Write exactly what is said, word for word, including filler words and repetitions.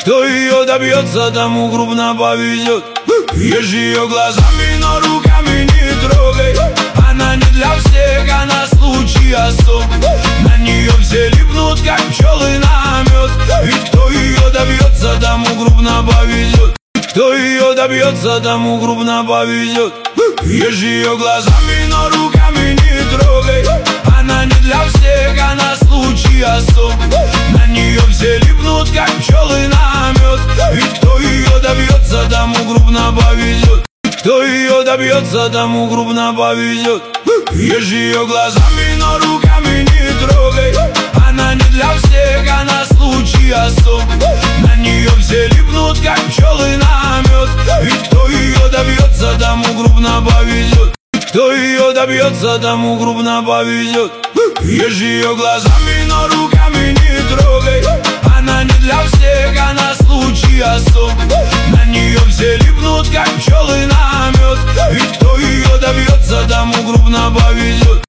Кто ее добьется, тому крупно повезет. Ешь ее глазами, но руками не трогай. Она не для всех, она случай особый. На нее все липнут, как пчелы на мед. Ведь кто ее добьется, тому крупно повезет. Кто ее добьется, тому крупно повезет. Ешь ее глазами, но руками не трогай. Она не для всех, она случай особый. На нее все липнут, как пчелы на мед. Ведь кто ее добьется, тому крупно повезет. Кто ее добьется, тому крупно повезет. Ешь ее глазами, но руками не трогай. Она не для всех, она случай особый. На нее все липнут, как пчелы на мед. Ведь кто ее добьется, тому крупно повезет. Кто ее добьется, тому крупно повезет. Ешь ее глазами, но руками не трогай. Она не для всех, она случай особый. На нее все липнут, как пчелы на мед. Ведь кто ее добьется, тому крупно повезет.